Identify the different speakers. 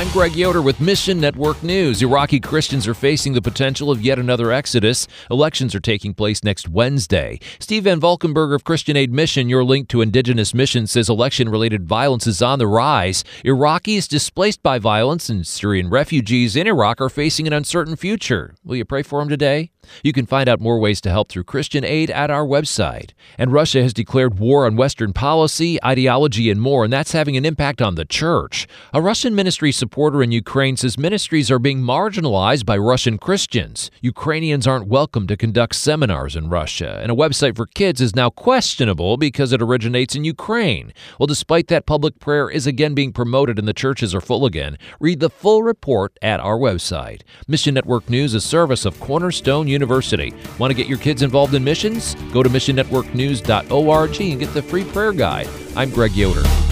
Speaker 1: I'm Greg Yoder with Mission Network News. Iraqi Christians are facing the potential of yet another exodus. Elections are taking place next Wednesday. Steve Van Valkenburg of Christian Aid Mission, your link to Indigenous Mission, says election-related violence is on the rise. Iraqis displaced by violence and Syrian refugees in Iraq are facing an uncertain future. Will you pray for them today? You can find out more ways to help through Christian Aid at our website. And Russia has declared war on Western policy, ideology, and more, and that's having an impact on the church. A Russian ministry supporter in Ukraine says ministries are being marginalized by Russian Christians. Ukrainians aren't welcome to conduct seminars in Russia, and a website for kids is now questionable because it originates in Ukraine. Well, despite that, public prayer is again being promoted and the churches are full again. Read the full report at our website. Mission Network News, a service of Cornerstone University. Want to get your kids involved in missions? Go to missionnetworknews.org and get the free prayer guide. I'm Greg Yoder.